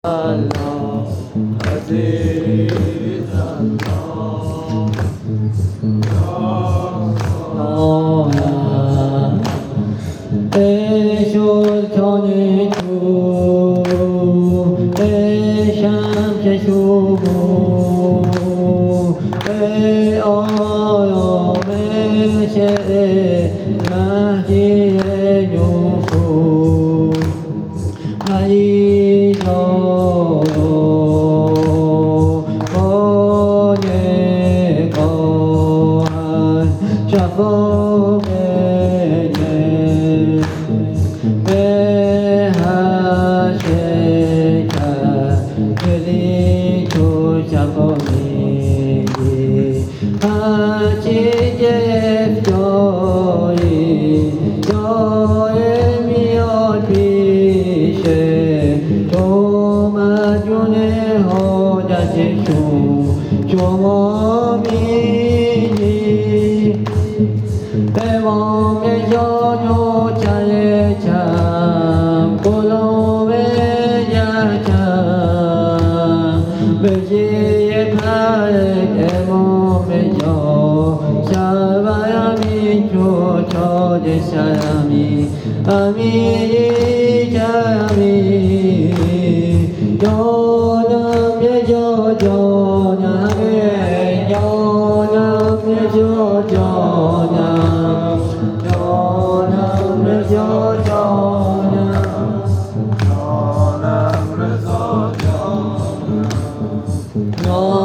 Allah Aziz Allah ای سلطان تو ای شمس شموع ای آرامش مهدی نفوس مریضان خانقاه‌اش شفا بده به هر شکر دلی تو شفا میدی هرچی گرفتاری جای میاد پیشه تو مدیون حاجتشون شما میدی امام جان و چلچم قلوب یکم به زیر پرک امام جان سرورمی تو تاج سرمی امیری کرمی جانم یه جا جانم جانم یه جا جانم جانم رضا جانم جانم رضا جانم